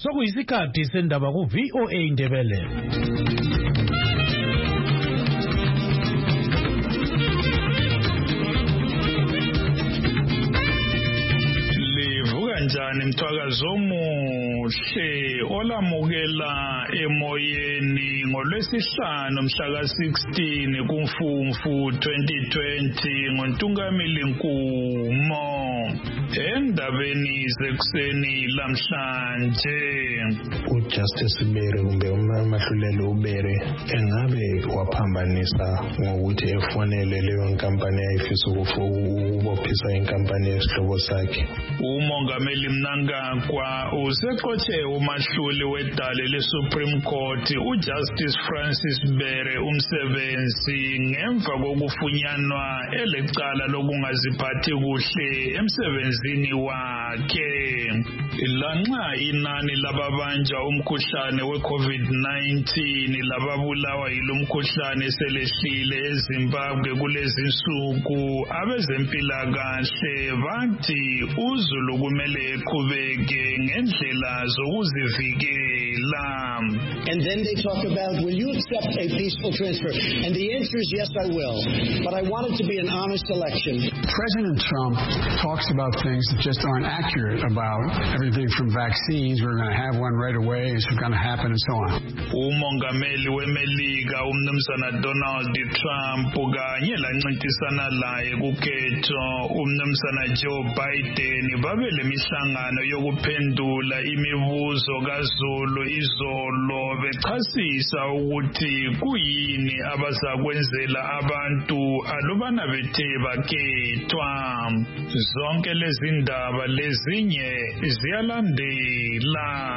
Sokuyisikhathi sendaba ku VOA Indebele. Njani mthwakazo omuhle olamukela emoyeni ngolwesihlanu mhla ka-16 kuMfumfu 2020 ngoNtungamili Nkumo. Endabeni zekuseni lamhlanje uJustice Bere kumbe uMahlulelo uBere engabe waphambanisa ngokuthi efonele leyo nkampani ayifisa ukubophisa inkampani yesihlobo sakhe. Umongameli Mnangagwa useqothe umahluli wedale leSupreme Court uJustice Francis Bere umsebenzi ngemva kokufunyanwa elecala lokungaziphathi kuhle emsebenzini wakhe. Lanxa inani lababanja umkhuhlane weCovid-19 lababulawa yilomkhuhlane selehlile eZimbabwe kulezi nsuku, abezempilakahle bathi uZulu kumele eqhubeke ngendlela zokuzivikela. And then they talk about, will you accept a peaceful transfer? And the answer is yes, I will. But I want it to be an honest election. President Trump talks about things that just aren't accurate about everything from vaccines. We're going to have one right away. It's going to happen and so on. Umongameli weMelika umnumzana Donald Trump kanye lancintisana laye kukhetho umnumzana Joe Biden babele mihlangano yokuphendula imibuzo kaZulu izolo bechasisa ukuthi kuyini abazakwenzela abantu alubana bethe bakhethwa. Zonke lezi ndaba lezinye ziyalandela.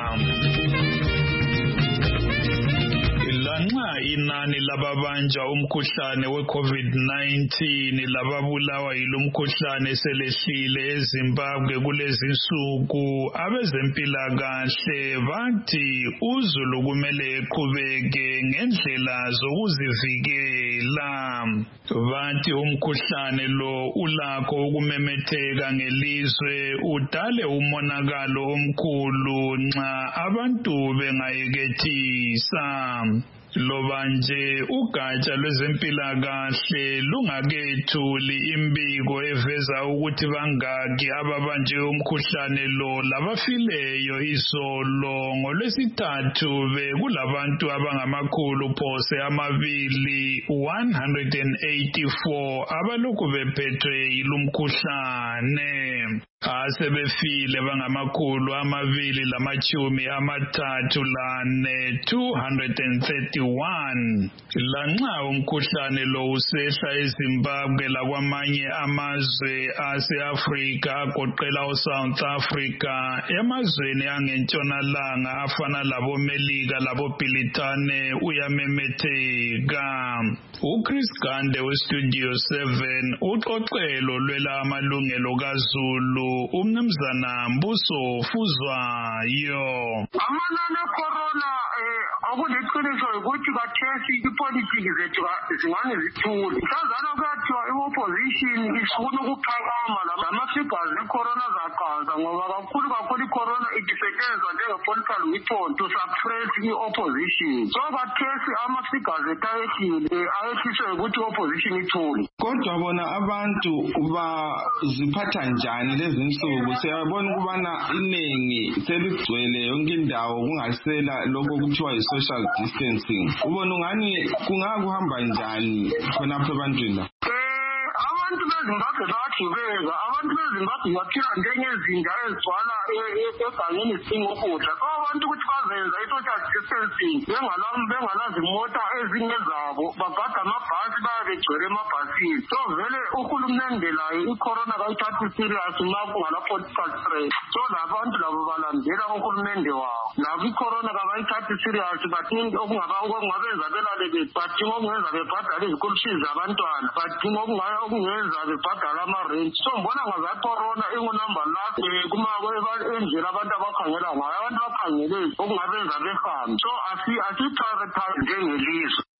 Lanxa inani lababanja umkhuhlane weCovid-19 lababulawa yilomkhuhlane selehlile eZimbabwe kulezi nsuku, abezempilakahle bathi uZulu kumele eqhubeke ngendlela zokuzivikela. Bathi umkhuhlane lo ulakho ukumemetheka ngelizwe udale umonakalo omkhulu nxa abantu bengayekethisa. Loba nje ugatsha lwezempilakahle lungakethuli imbiko eveza ukuthi bangaki ababanje umkhuhlane lo labafileyo izolo ngolwesithathu bekulabantu abangamakhulu phose amabili 184 abalokhu bephethwe yilomkhuhlane. Asebefile bangamakhulu amabili lamachumi amathathu lane 231. Lanxa umkhuhlane lo usehla eZimbabwe lakwamanye amazwe ase-Afrika agoqela uSouth Africa, emazweni angentshonalanga afana laboMelika laboBhilithane uyamemetheka. uChris Gande weStudio 7 uxoxelo lwela amalungelo kaZulu umnumzana Mbuso Fuzwayo. Amanani corona akuliqiniso ukuthi kathesi ipolitiki zethu zingane zithule. Mhlazana kuthiwa i-opposition ifuna ukuphakama lama-figures e-corona zaqanza ngoba kakhulu i-corona isetshenziswa njenge-political weapon to suppress i-opposition. So kathesi ama-figures ethu ayehliswe ukuthi i-opposition ithule. Kodwa bona abantu baziphatha njani lezi nsuku? Siyabona ukubana iningi seligcwele yonke indawo kungasela lokho kuthiwa yi-social distancing. Ubona ungani kungakuhamba njani khonapho ebantwini la? Abantu beZimbabwe bayagibeka, abantu beZimbabwe baphila njengezinja ezigcwala egangeni zidinga ukudla. So abantu ukuthi bazenza i-social distancing bengalazi imota ezingezabo bagada amabhasi bayabe begcwele emabhasini. So vele uhulumende laye i-corona kayithathi serious uma kungala-political threat. So labantu labo balandela uhulumende wabo. Nabo i-corona kabayithathi serious badinga okungabenza belale badinga okungenza bebhadala izikolo fees zabantwana, badinga okungenza bebhadala ama-rent. So mbona ngaza-corona ingunumber last endlela abantu abakhangela ngayo, abantu bakhangele okungabenza behambe. So asi-prioritize njengelizwe.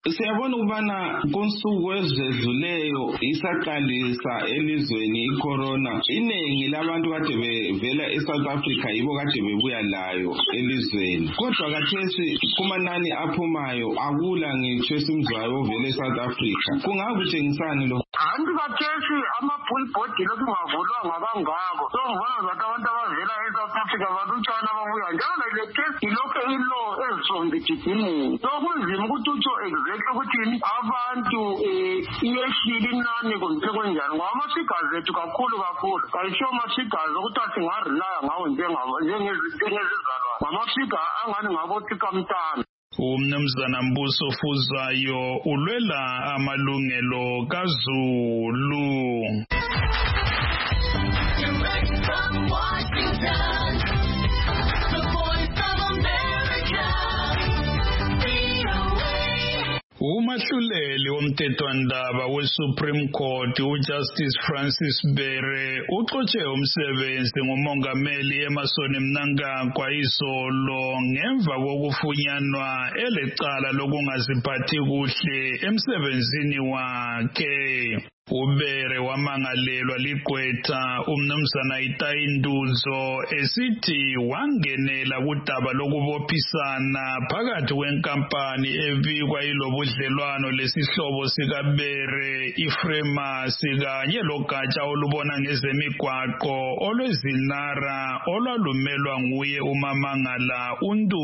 Siyabona ukubana konsuku ezedluleyo isaqalisa elizweni icorona. Inengi labantu kade bevela eSouth Africa yibo kade bebuya layo elizweni. Kodwa kathesi kumanani aphumayo akula ngitsho esimzwayo ovela eSouth Africa. Kungakutshengisani lo? Anti kathesi ama-billboard lokhu ngavulwanga kangako. So ngibona zathi abantu abavela eSouth Africa balutshwana ababuya. Njalo le case ilokhu ilo from the beginning. So kunzima ukuthi utsho exactly ukuthi abantu iyehlile inani kumbe kunjani. Ngoba ama-figures ethu kakhulu. Kayisho ama-figures ukuthi asingarelaya ngawo njengezizalwane. Ngama-figure angani ngabothi kamntana. Umnumzana Mbuso Fuzayo ulwela amalungelo kaZulu. Direct from Washington, the Voice of America, VOA. Umahluleli womthethwandaba we-Supreme Court uJustice Francis Bere uxotshe umsebenzi ngumongameli Emmerson Mnangagwa izolo ngemva kokufunyanwa elecala lokungaziphathi kuhle emsebenzini wakhe. Ubere wamangalelwa ligqwetha umnumzana Itayinduzo esithi wangenela kudaba lokubophisana phakathi kwenkampani ebikwa ilobudlelwano lesihlobo sikaBere iFremas kanye logatsha olubona ngezemigwaqo olwezinara olwalumelwa nguye umamangala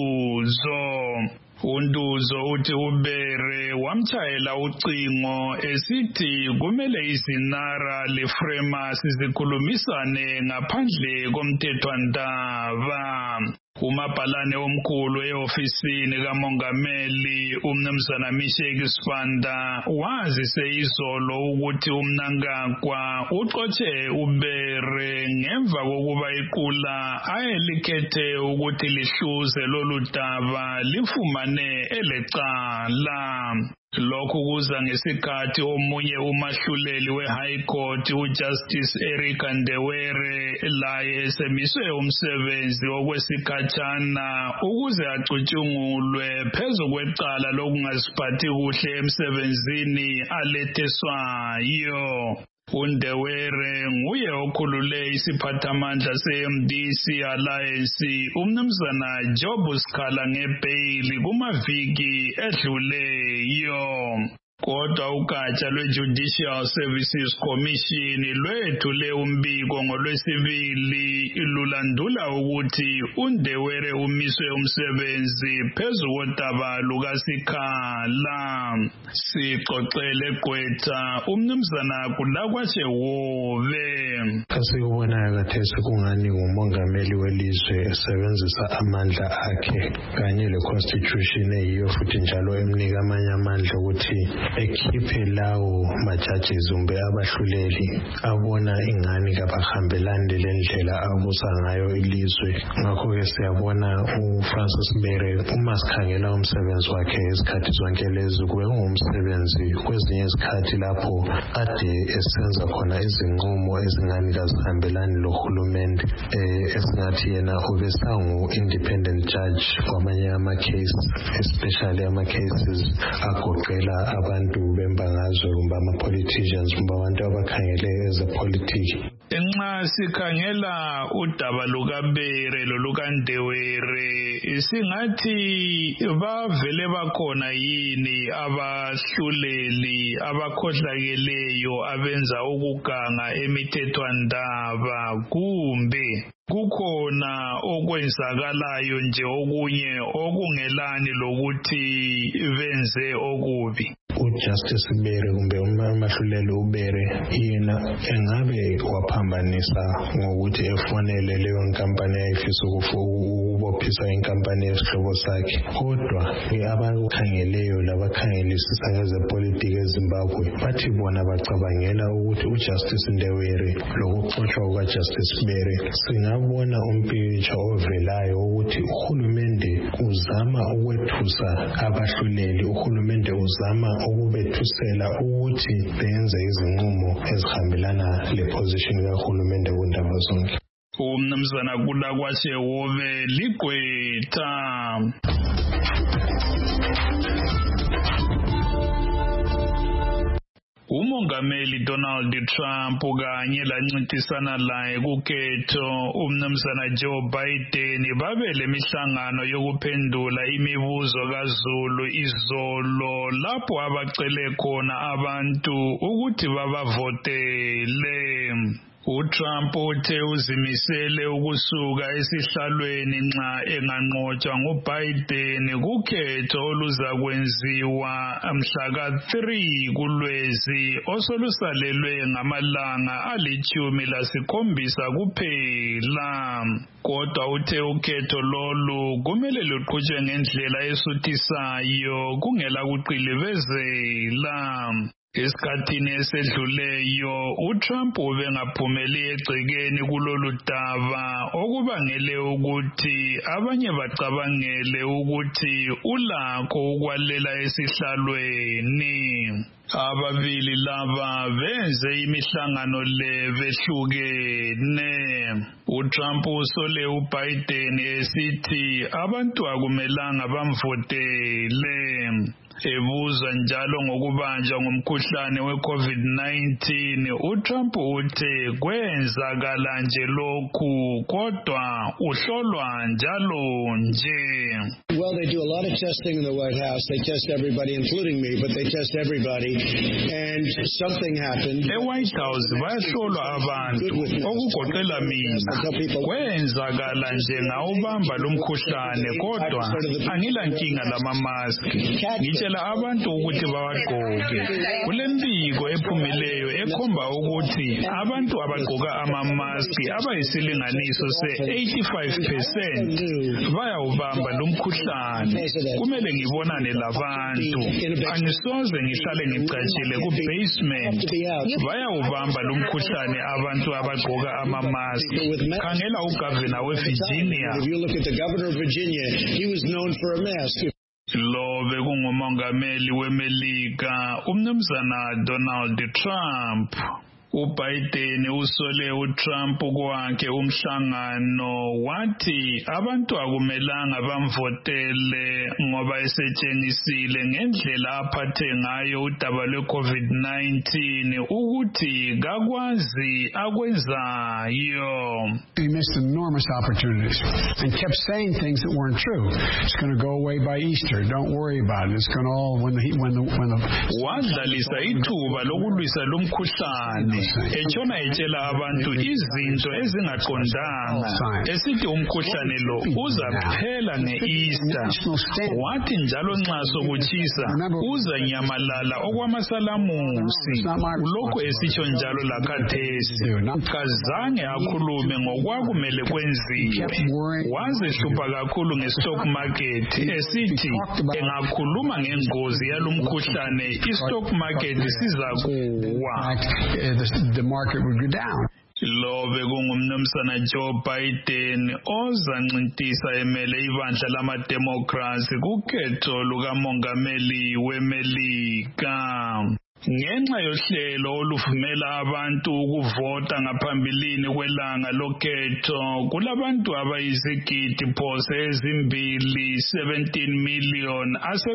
uNduzo. uNduzo uthi uBere wamtshayela ucingo esithi kumele izinara leFremas zikhulumisane ngaphandle komthethwandaba. Umabhalane omkhulu eofisini kamongameli umnumzana Misheki Sibanda wazise izolo ukuthi uMnangagwa uxotshe uBere ngemva kokuba iqula ayelikhethe ukuthi lihluze lolu daba lifumane elecala. Lokhu kuza ngesikhathi omunye umahluleli we-High Court uJustice Erica Ndewere laye esemiswe umsebenzi okwesikhatshana ukuze acutshungulwe phezu kwecala lokungaziphathi kuhle emsebenzini aletheswayo. uNdewere nguye okhulule isiphathamandla se-MDC Alliance umnumzana Job Sikhala ngebheyili kumaviki edluleyo. Kodwa ugatsha lwe-Judicial Services Commission lwethule umbiko ngolwesibili lulandula ukuthi uNdewere umiswe umsebenzi phezu kodaba lukaSikhala. Sixoxele gqwetha umnumzana Kulakwashe Wobe. Kasikubonayo kathesi kungani umongameli welizwe esebenzisa amandla akhe kanye le-constitution eyiyo futhi njalo emnika amanye amandla ukuthi ekhiphe lawo majudges umbe abahluleli abona ingani kabahambelani lendlela abusa ngayo ilizwe. Ngakho-ke siyabona uFrancis Bere uma sikhangela umsebenzi wakhe izikhathi zonke lezi kube ngumsebenzi kwezinye izikhathi lapho ade esenza khona izinqumo ezingani kazihambelani lohulumende esingathi yena ubesangu-independent judge kwamanye ama-case especially ama-cases agoqela abantu bembangazwe kumbe ama-politicians kumbe abantu abakhangele ezepolitiki. Nxa sikhangela udaba lukaBere lolukaNdewere singathi bavele bakhona yini abahluleli abakhohlakeleyo abenza ukuganga emithethwandaba kumbe kukhona okwenzakalayo nje okunye okungelani lokuthi benze okubi? uJustice Bere kumbe umahluleli uBere yena engabe waphambanisa ngokuthi efonele leyo nkampani ayifisa ukubophisa inkampani yesihlobo sakhe. Kodwa abakhangeleyo labakhangelisisa ngezepolitiki eZimbabwe bathi bona bacabangela ukuthi uJustice Ndewere lokuxoshwa kukaJustice Bere singabona umpikitsha ovelayo ukuthi uhulumende uzama ukwethusa abahluleli, uhulumende uzama ukubethusela ukuthi benze izinqumo ezihambelana leposition kahulumende kundaba zonke. Umnumzana Kulakwashe Wobe ligqwetha. umongameli Donald Trump kanye lancintisana laye kukhetho umnumzana Joe Biden babele mihlangano yokuphendula imibuzo kaZulu izolo lapho abacele khona abantu ukuthi babavotele. uTrump uthe uzimisele ukusuka esihlalweni nxa enganqotshwa nguBiden kukhetho oluzakwenziwa mhla ka-3 kuLwezi osolusalelwe ngamalanga ali-17 kuphela. Kodwa uthe ukhetho lolu kumele luqhutshwe ngendlela esuthisayo kungela kuqilibezela. Esikhathini esedluleyo uTrump ubengaphumeli egcekeni kulolu daba okubangele ukuthi abanye bacabangele ukuthi ulakho ukwalela esihlalweni. Ababili laba benze imihlangano le behlukene. uTrump usole uBiden esithi abantu akumelanga bamvotele. Ebuzwa njalo ngokubanjwa ngumkhuhlane weCovid-19, uTrump uthe kwenzakala nje lokhu kodwa uhlolwa njalo nje. Well, they do a lot of testing in the White House. They test everybody, including me, but they test everybody. And something happened. eWhite House bayahlolwa abantu okugoqela mina. Kwenzakala nje ngawubamba lo mkhuhlane kodwa angilankinga lamamaski. Ngitshela abantu ukuthi bawagqoke. Kulembiko ephumileyo ekhomba ukuthi abantu abagqoka amamaski abayisilinganiso se-85% bayawubamba lo mkhuhlane. Kumele ngibonane labantu. Angisoze ngihlale ngicatshile ku-basement. Bayawubamba lo mkhuhlane abantu abagqoka amamaski. Khangela uGavana weVirginia. If you look at the governor of Virginia, he was known for a mask. Lo bekungumongameli weMelika umnumzana Donald Trump. uBiden usole uTrump kwakhe umhlangano wathi abantu akumelanga bamvotele ngoba esetshenisile ngendlela aphathe ngayo udaba lweCovid-19 ukuthi kakwazi akwenzayo. He missed enormous opportunities and kept saying things that weren't true. It's going to go away by Easter. Don't worry about it. It's going to all when the wadlalisa ithuba lokulwisa lo mkhuhlane. Echona etshela abantu izinto ezingaqondanga esithi umkhuhlane lo uzaphela nge-Easter. Wathi njalo nxa sokutshisa uzanyamalala okwamasalamusi. Ulokhu esitsho njalo lakhathesi. Kazange akhulume ngokwakumele kwenziwe. Wazehlupha kakhulu nge-stock market esithi engakhuluma ngengozi yalo mkhuhlane i-stock market sizakuwa. The market would go down. Lo bekungumnumzana Joe Biden ozancintisa emele ibandla lama-Democrats kukhetho lukamongameli weMelika. Ngenxa yohlelo oluvumela abantu ukuvota ngaphambilini kwelanga lokhetho, kulabantu abayizigidi phose ezimbili 17 million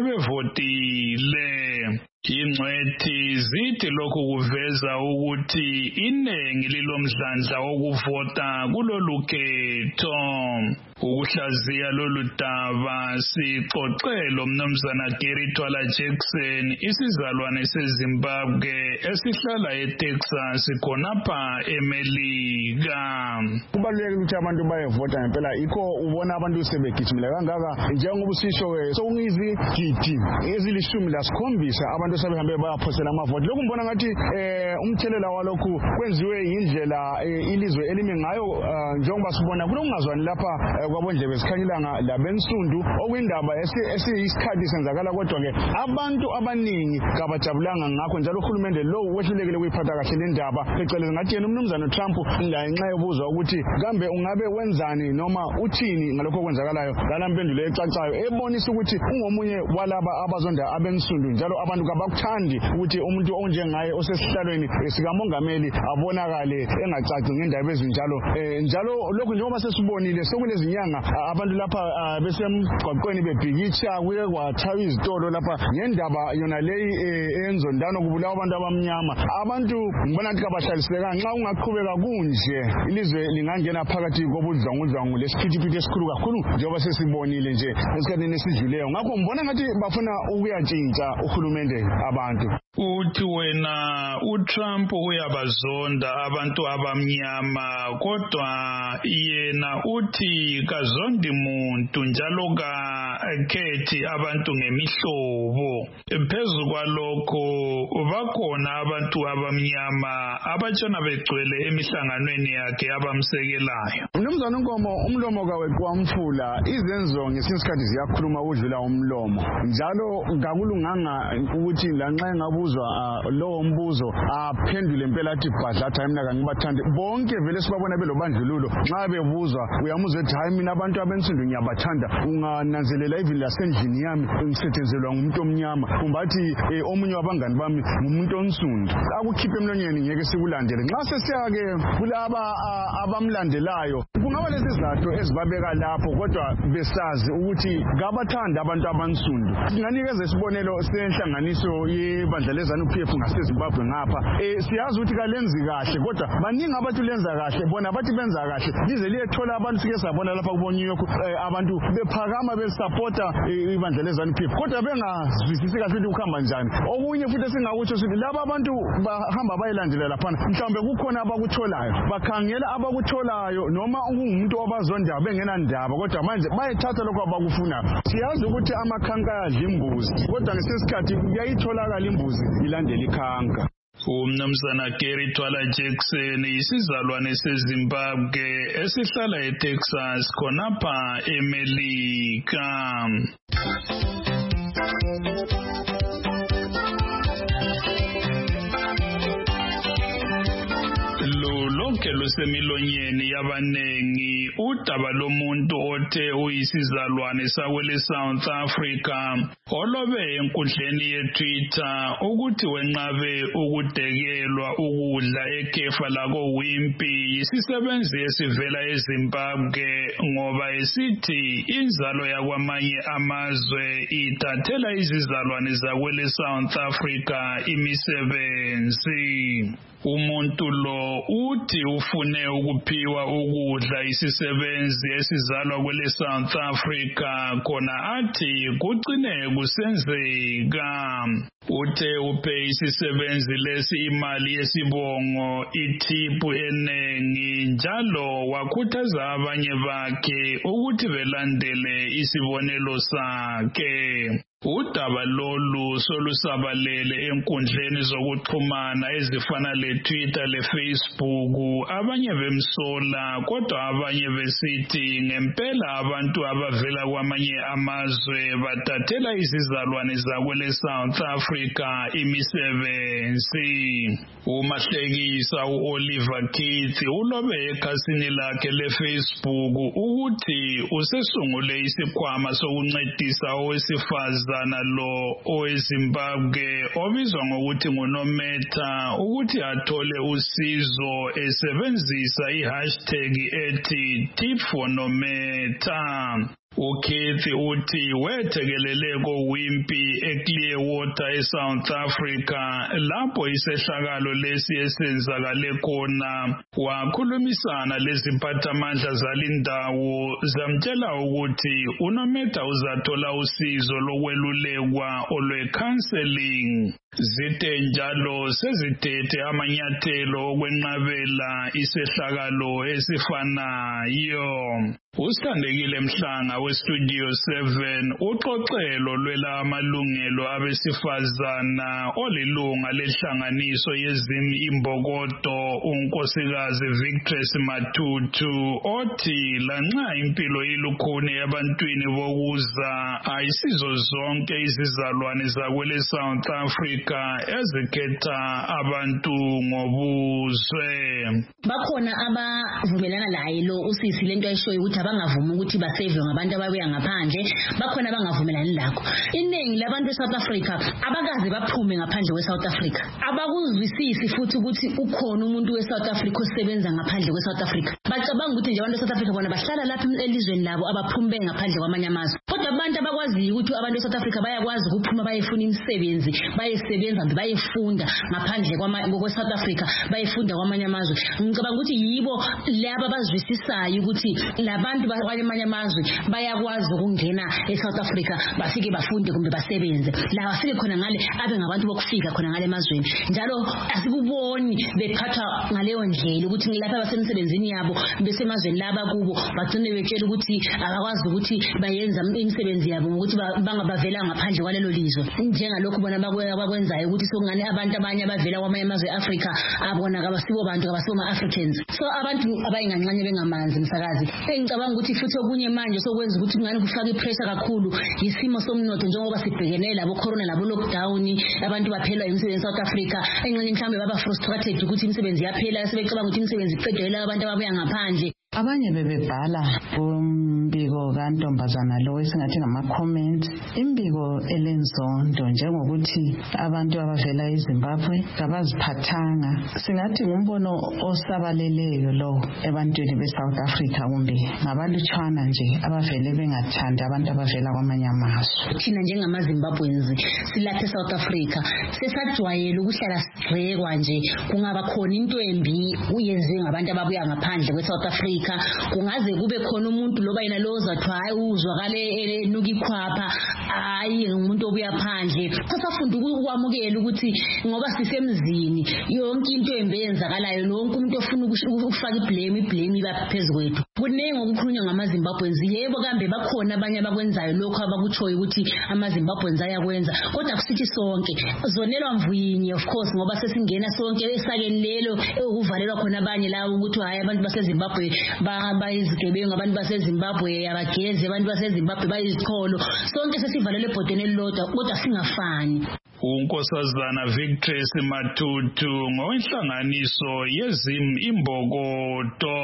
asebevotile. Ingcwethi zithi lokhu kuveza ukuthi iningi lilomdlandla wokuvota kulolu khetho. Ukuhlaziya lolu daba sixoxele umnumzana Gary Twala Jackson, isizalwane seZimbabwe esihlala eTexas khonapha eMelika. Kubalulekile ukuthi abantu bayevota ngempela, ikho ubona abantu sebegijimela kangaka njengoba usisho sokungizigidi ezili-17 abantu sebehambe bayaphosela amavoti. Lokhu ngibona ngathi umthelela walokhu kwenziwe indlela ilizwe elime ngayo njengoba sibona kulokungazwani lapha kwabondlebe esikhanyilanga labensundu okuyindaba esiyisikhathi senzakala, kodwa-ke abantu abaningi kabajabulanga ngakho, njalo uhulumende lo wehlulekile ukuyiphatha kahle le ndaba. Phecelezi ngathi yena umnumzana Trump ngenxa yobuzwa ukuthi kambe ungabe wenzani noma uthini ngalokho okwenzakalayo, lala mpendulo ecacayo ebonisa ukuthi ungomunye walaba abazonda abensundu njalo abantu abakuthandi ukuthi umuntu onjengaye osesihlalweni sikamongameli abonakale engacaci ngendaba ezinjalo njalo lokhu njengoba sesibonile sokulezinyanga abantu lapha besemgwaqweni bebhikitsha kuye kwathaywa izitolo lapha ngendaba yona leyi enzondano kubulawa abantu abamnyama. Abantu ngibona ukuthi kabahlalisekanga nxa ungaqhubeka kunje ilizwe lingangena phakathi kobudlwangudlwangu lesiphithiphithi esikhulu kakhulu njengoba sesibonile nje esikhathini esidluleyo. Ngakho ngibona ngathi bafuna ukuyatshintsha uhulumende abantu. Uthi wena uTrump uyabazonda abantu abamnyama kodwa yena uthi kazondi muntu njalo kakhethi abantu ngemihlobo. Phezu kwalokho bakhona abantu abamnyama abatshona begcwele emihlanganweni yakhe abamsekelayo. Mnumzana Nkomo, umlomo kaweqwamfula izenzo ngesinye isikhathi ziyakhuluma udlula umlomo njalo kakulunganga ukuthi lanxa engabuzwa lowo mbuzo aphendule impela athi bhadlatha mina kangibathandi. Bonke vele sibabona belobandlululo nxa bebuzwa uyamuzwa ethi hayi mina abantu abensundu ngiyabathanda. Ungananzelela even lasendlini yami ngisethenzelwa ngumuntu omnyama kumbe athi omunye wabangani bami ngumuntu onsundu. Akukhiphe emlonyeni ngeke sikulandele. Nxa sesiya-ke kulaba abamlandelayo kungaba lesizathu ezibabeka lapho kodwa besazi ukuthi ngabathanda abantu abansundu. Singanikeza isibonelo senhlanganiso yebandla leZANU-PF ngaseZimbabwe ngapha. Siyazi ukuthi kalenzi kahle kodwa baningi abantu lenza kahle bona bathi benza kahle lize liyethola abantu sike sabona lapha kubonye abantu bephakama besupporta ibandla leZANU-PF kodwa bengazwisisi kahle ukuthi ukuhamba njani. Okunye futhi singakutsho ukuthi laba abantu bahamba bayilandela laphana mhlawumbe kukhona abakutholayo bakhangela abakutholayo noma ungumuntu obazondayo bengenandaba kodwa manje bayethatha lokho abakufunayo. Siyazi ukuthi amakhanka ayadla imbuzi kodwa ngesikhathi kuyayitholakala imbuzi ilandela ikhanka. Umnumzana Gary Twala Jackson isizalwane seZimbabwe esihlala eTexas khonapha eMelika. Lonke lusemilonyeni yabanengi udaba lomuntu othe uyisizalwane sakwele South Africa olobe enkundleni yeTwitter ukuthi wenqabe ukudekelwa ukudla ekhefa lako Wimpy isisebenzi esivela eZimbabwe ngoba esithi inzalo yakwamanye amazwe ithathela izizalwane zakwele South Africa imisebenzi. Umuntu lo uthi ufune ukuphiwa ukudla isisebenzi esizalwa kwele South Africa khona athi kucine kusenzeka. Uthe uphe isisebenzi lesi imali yesibongo ithipu enengi njalo wakhuthaza abanye bakhe ukuthi belandele isibonelo sakhe. Udaba lolu solusabalele enkundleni zokuxhumana ezifana leTwitter leFacebook abanye bemsola kodwa abanye besithi ngempela abantu abavela kwamanye amazwe bathathela izizalwane zakwele South Africa imisebenzi. Umahlekisa uOliver Keith ulobe ekhasini lakhe leFacebook ukuthi usesungule isikhwama sokuncedisa owesifazana lo oweZimbabwe obizwa ngokuthi nguNometa ukuthi athole usizo esebenzisa ihashtag ethi #TipForNometa. uKeith uthi wethekelele koWimpy eClearwater eSouth Africa lapho isehlakalo lesi esenzakale khona wakhulumisana leziphathamandla zalindawo zamtshela ukuthi uNometa uzathola usizo lokwelulekwa olwe-counseling. Zithe njalo sezithethe amanyathelo okwenqabela isehlakalo esifanayo. Usithandekile Mhlanga weStudio 7 uxoxelo lwela amalungelo abesifazana olilunga lehlanganiso yezimi imbokodo unkosikazi Victress Matutu othi lanxa impilo ilukhuni ebantwini bokuza ayisizo zonke izizalwane zakwele South Africa Africa ezikhetha abantu ngobuzwe. Bakhona abavumelana laye lo usisi lento ayishoyo ukuthi abangavumi ukuthi baseve ngabantu ababuya ngaphandle, bakhona abangavumelani lakho. Iningi labantu eSouth Africa abakaze baphume ngaphandle kweSouth Africa. Abakuzwisisi futhi ukuthi ukhona umuntu weSouth Africa osebenza ngaphandle kweSouth Africa. Bacabanga ukuthi nje abantu eSouth Africa bona bahlala lapha elizweni labo abaphume ngaphandle kwamanye amazwe. Kodwa abantu abakwaziyo ukuthi abantu eSouth Africa bayakwazi ukuphuma bayefuna imisebenzi, bayesebenza bayefunda ngaphandle kweSouth Africa, bayefunda kwamanye amazwe. Ngicabanga ukuthi yibo laba bazwisisayo ukuthi labantu kwamanye amazwe bayakwazi ukungena eSouth Africa bafike bafunde kumbe basebenze. La bafike khona ngale abe ngabantu bokufika khona ngale emazweni. Njalo asikuboni bephatha ngaleyo ndlela ukuthi ngilapha basemsebenzini yabo besemazweni laba kubo bagcine betshela ukuthi abakwazi ukuthi bayenza imisebenzi yabo ngokuthi bangabavela ngaphandle kwalelo lizwe. Njengalokho bona bakwenzayo ukuthi sokungane abantu abanye abavela kwamanye amazwe eAfrica abona kabasibo bantu kabasoma Africans. So abantu abayingancane bengamanzi msakazi. Engicabanga ukuthi futhi okunye manje sokwenza ukuthi ngani kufaka ipressure kakhulu isimo somnotho njengoba sibhekene labo corona labo lockdown, abantu baphela imisebenzi South Africa. Engxenye mhlambe baba frustrated ukuthi imisebenzi yaphela sebecabanga ukuthi imisebenzi iqedela abantu ababuya ngaphandle. Abanye bebebhala umbiko kantombazana lo esingathi ngama-comments, imbiko elenzondo njengokuthi abantu abavela eZimbabwe kabaziphathanga. Singathi ngumbono osabaleleyo lo ebantwini beSouth Africa kumbe ngabalutshwana nje abavele bengathandi abantu abavela kwamanye amazwe. Thina njengamaZimbabweans silapha eSouth Africa sesajwayele ukuhlala sigxekwa nje, kungaba khona into embi uyenziwe ngabantu ababuya ngaphandle kweSouth Africa. Kungaze kube khona umuntu loba yena lo zathi hayi uzwakale enuka ikhwapha, hayi umuntu obuya phandle. Kusafunda ukwamukela ukuthi ngoba sisemzini yonke into embenzakalayo lonke umuntu ofuna ukufaka iblame ibaphezulu kwethu. Kuningi okukhulunywa ngamaZimbabweans. Yebo kambe bakhona abanye abakwenzayo lokho abakutshoyo ukuthi amaZimbabweans ayakwenza, kodwa kusithi sonke zonelwa mvuyinye of course ngoba sesingena sonke esakeni lelo ukuvalelwa khona abanye la ukuthi hayi abantu baseZimbabwe bayizigebengu, abantu baseZimbabwe abagezi, abantu baseZimbabwe bayizikholo. Sonke sesivalelwe ebhodweni elilodwa kodwa singafani. uNkosazana Victress Matutu ngowenhlanganiso yezim imbokodo.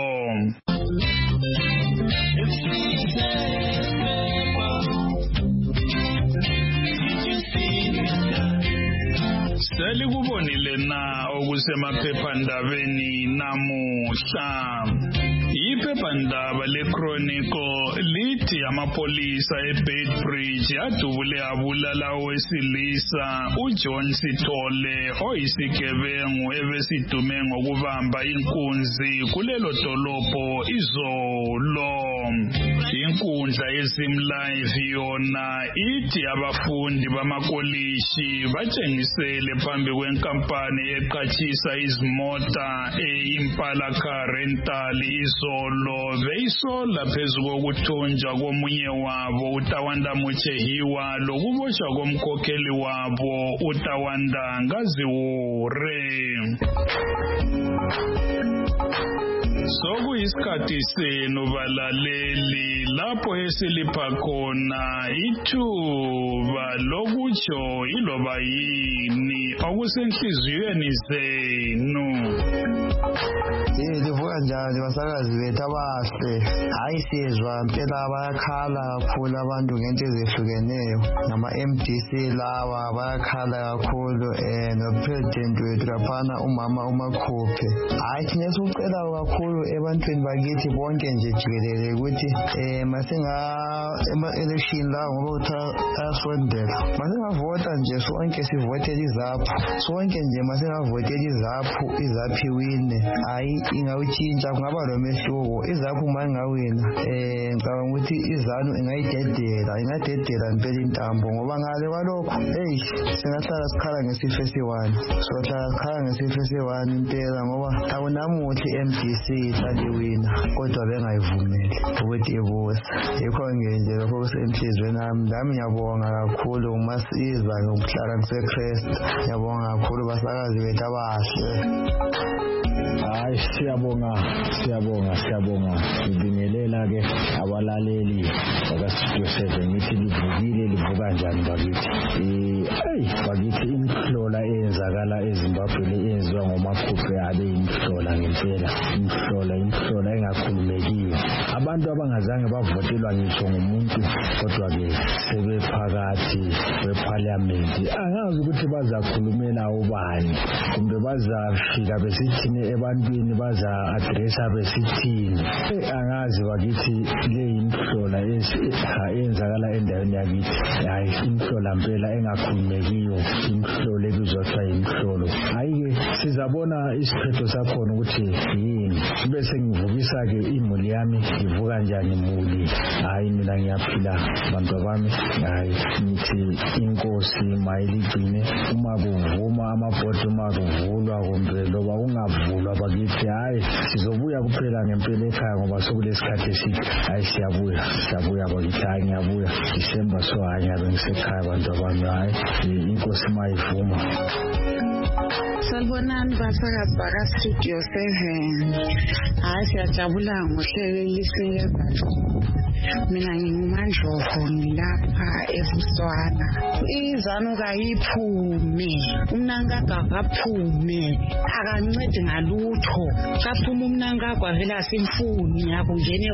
Selikubonile na okusemaphephandabeni namuhla. Iphephandaba leChronicle lithi amapolisa eBeitbridge adubule abulala owesilisa uJohn Sithole oyisigebengu ebesidume ngokubamba inkunzi kulelo dolobho izolo. Inkundla yeZimLive yona ithi abafundi bamakolishi batshengisele phambi kwenkampani eqhatshisa izimota eImpala Car Rental izolo beyisola phezu kokuthunjwa komunye wabo uTawanda Muchehiwa lokuboshwa komkhokheli wabo uTawanda Ngaziwure. Sokuyisikhathi senu balaleli lapho esilipha khona ithuba lokutsho iloba yini okusenhliziyweni zenu. Livuka njani basakazi bethu abahle? Hayi sizwa mpela bayakhala kakhulu abantu ngento ezehlukeneyo. Nama-MDC lawa bayakhala kakhulu nopresident wethu laphana umama uMakhuphe. Hayi thina sikucela kakhulu ebantwini bakithi bonke nje jikelele ukuthi ema-election lawo ngoba uthi ayasondela masingavota nje sonke sivotele iZAPU, sonke nje masingavotele iZAPU iwine. Hayi ingawutshintsha kungaba lomehluko. iZAPU uma ingawina ngicabanga ukuthi iZANU ingadedela impela intambo ngoba ngale kwalokho singahlala sikhala ngesifo esiwani, sohlala sikhala ngesifo esiwani impela ngoba akunamuthi MDC iwina kodwa bengayivumeli ukuthi ibusa. Yikho nje lokho kusenhlizweni nami ngiyabonga kakhulu umasiza ngokuhlala ngiseChrist. Ngiyabonga kakhulu basakazi bethu abahle. Hayi siyabonga ngibingelela ngicela ke abalaleli bakaStudio 7 ngithi livukile livuka njani bakithi bakithi imhlola eyenzakala eZimbabwe eyenziwa ngomakhuphe abe imhlola ngempela imhlola engakhulumekiyo abantu abangazange bavotelwa ngisho ngumuntu kodwa ke sebephakathi kweparliament angazi ukuthi bazakhulumela ubani kumbe bazafika besithini ebantwini baza addressa besithini angazi bakithi le imhlola eyenzakala endaweni yakithi hayi imhlola impela engakhulumekiyo imhlolo ebizwa kuthiwa imhlolo hayi-ke sizabona isiphetho sakhona ukuthi yini bese ngivukisa ke imuli yami ngivuka njani imuli hayi mina ngiyaphila bantu bami hayi ngithi inkosi mayiligcine uma kuvuma amabhodi uma kuvulwa kumbe loba ungavulwa bakithi hayi sizobuya kuphela ngempela ekhaya ngoba sokulesikhathi esithi hayi siyabuya bakithi hayi ngiyabuya December so hayi ngiyabe ngisekhaya bantu bami hayi inkosi mayivuma. Salbonani basakazi bakaStudio 7 hayi siyajabula ngohlelo lisebenzayo mina ngingumandlovu ngilapha eBuswana izanu kayiphume umnankagwa kaphume akancedi ngalutho kaphuma umnankagwa vele asimfuni akungene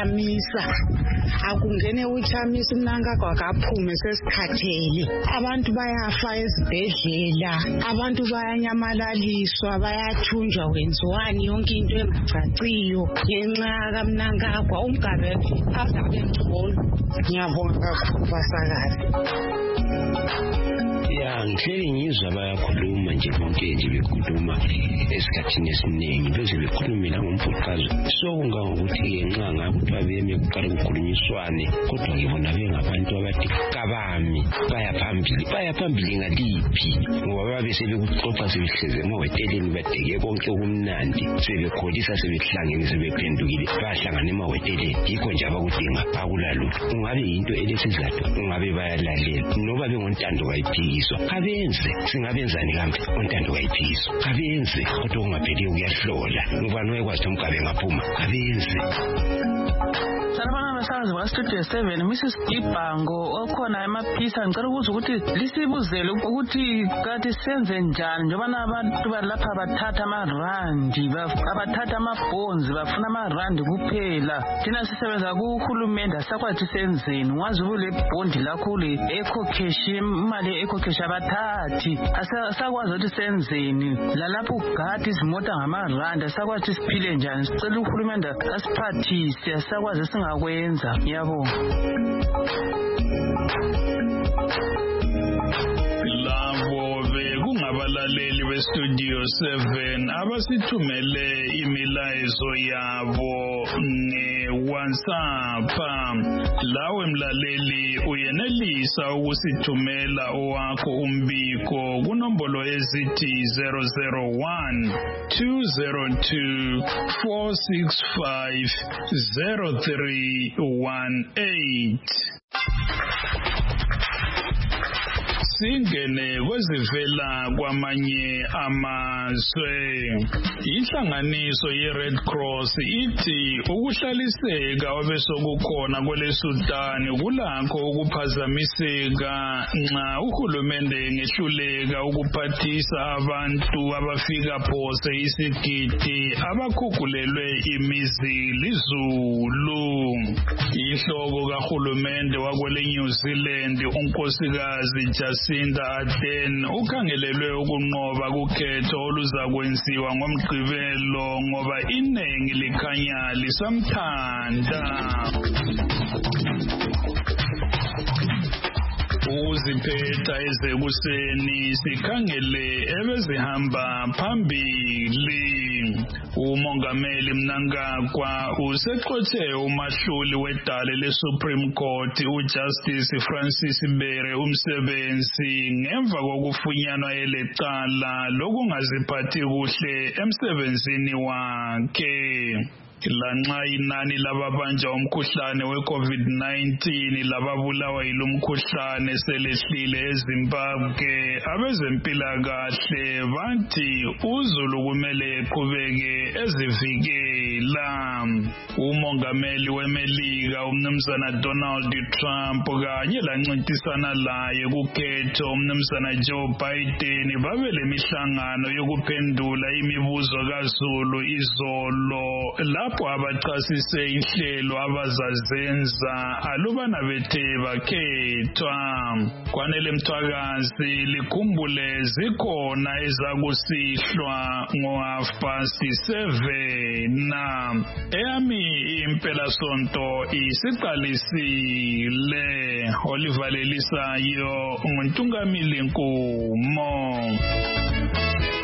uchamisa umnankagwa kaphume sesikhathele abantu bayafa ezibhedlela abantu bayanyamalaliswa bayathunjwa wenziwani yonke into engacaciyo ngenxa kamnankagwa umgabe abengcono ngiyabonga kakhulu basakazi ngihleli ngizwa bayakhuluma nje bonke nje bekhuluma esikhathini esiningi bese bekhulumela ngomphucazo sokungangokuthi ngenxa ngakuthi abeme kuqala ukukhulunyiswane kodwa ngibona bengabantu abathi kabami baya phambili ngaliphi ngoba babe sebekuxoxa sebehleze emaweteleni badeke konke okumnandi sebekholisa sebehlangene sebephendukile bahlangana emaweteleni yikho nje abakudinga akulalutho ungabe into elesizathu ungabe bayalalela noba bengontando kayiphikiswa kabenze singabenzani kambe ontando kayiphikiswa kabenze kodwa ungapheli uyahlola ngubani oyekwazi umgabe ngaphuma kabenze. Sanibona basazi baStudio 7 Mrs. Dibango okhona emaphisa ngicela ukuza ukuthi lisibuzele ukuthi kathi senze njani njengoba abantu balapha bathatha amarandi abathatha amabhonzi bafuna amarandi kuphela thina sisebenza kuhulumende asakwathi senzeni wazi ule bhondi lakho le ecocash imali ecocash abathathi asakwazi ukuthi senzeni lalapho ugadi izimota ngamarandi asakwathi siphile njani sicela uhulumende asiphathise asakwazi singakwenza ngiyabonga. Labo bekungabalaleli beStudio 7 abasithumele imilayezo yabo ngeWhatsApp. Lawe mlaleli uyenelisa ukusithumela owakho umbiko kunombolo ezithi 001 202 465 0318. Singene kwezivela kwamanye amazwe. Inhlanganiso yeRed Cross ithi ukuhlaliseka obesokukhona kweleSudan kulakho ukuphazamiseka nxa uhulumende ngehluleka ukuphathisa abantu abafika phose isigidi abakhukulelwe imizi lizulu. Inhloko kahulumende wakwele New Zealand unkosikazi Jacinda Ardern ukhangelelwe ukunqoba kukhetho oluzakwenziwa ngoMgqibelo ngoba inengi likhanya lisamthanda. Ukuziphetha ezekuseni sikhangele ebezihamba phambili. Umongameli Mnangagwa usexotshe umahluli wedale leSupreme Court uJustice Francis Bere umsebenzi ngemva kokufunyanwa elecala lokungaziphathi kuhle emsebenzini wakhe. Lanxa inani lababanjwa umkhuhlane weCovid-19 lababulawa yilomkhuhlane selehlile eZimbabwe, abezempilakahle bathi uzulu kumele eqhubeke ezivikela. Umongameli weMelika umnumzana Donald Trump kanye lancintisana laye kukhetho umnumzana Joe Biden babele mihlangano yokuphendula imibuzo kaZulu izolo lapho abachasise inhlelo abazazenza alubana bethe bakhethwa. Kwanele Mthwakazi likhumbule zikhona ezakusihlwa ngo-7:30 eyami impela sonto isiqalisile. Oliver Lelisayo nguNtungamili Nkumo.